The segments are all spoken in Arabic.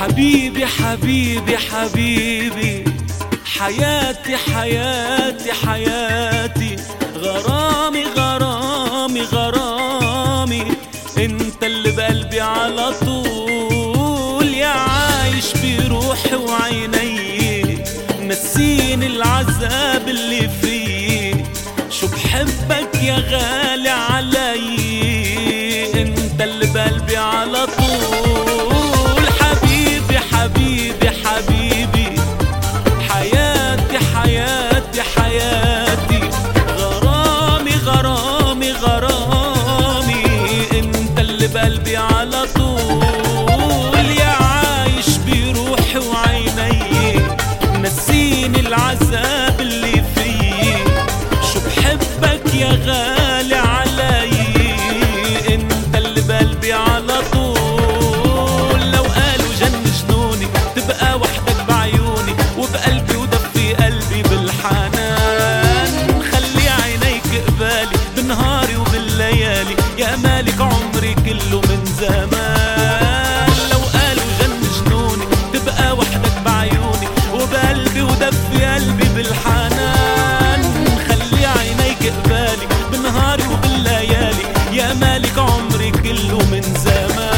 حبيبي حبيبي حبيبي، حياتي حياتي حياتي، غرامي غرامي غرامي، انت اللي بقلبي على طول، يا عايش بروحي وعيني، نسيني العذاب اللي فيه، شو بحبك يا غالي علي، انت اللي بقلبي على طول، حبيبي حبيبي حبيبي، حياتي حياتي حياتي، غرامي غرامي غرامي، انت اللي بقلبي على طول، يا عايش بروحي وعيني، نسيني العذاب اللي فيه، شو بحبك يا غالي علي، انت اللي بقلبي على طول، لو قالوا جن جنوني تبقى وحدك بعيوني، وبقلبي ودفي قلبي بالحنان، خلي عينيك قبالي بنهاري وبالليالي، يا مالك عمري كله من زمان، لو قالوا جن جنوني تبقى وحدك بعيوني، وبقلبي ودفي قلبي بالحنان، خلي عينيك قبالي بنهاري وبالليالي، يا مالك عمري كله من زمان.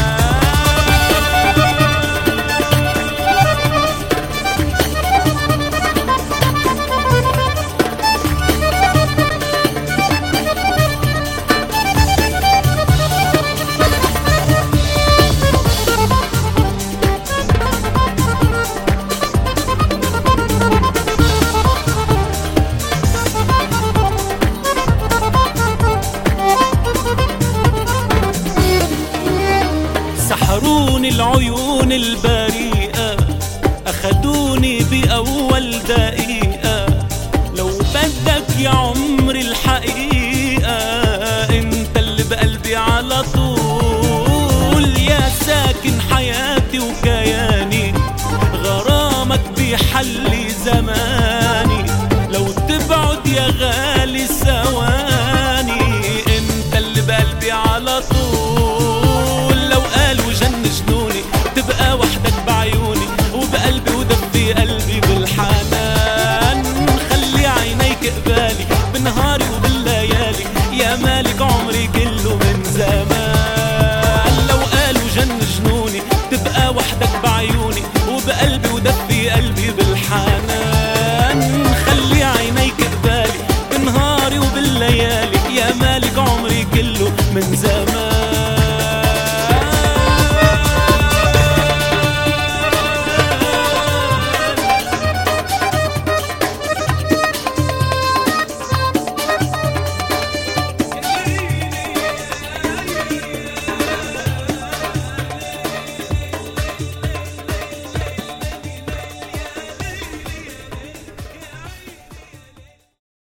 سحروني العيون البريئة، أخدوني بأول دقيقة، لو بدك يا عمري الحقيقة، انت اللي بقلبي على طول، يا ساكن حياتي وكياني، غرامك بيحل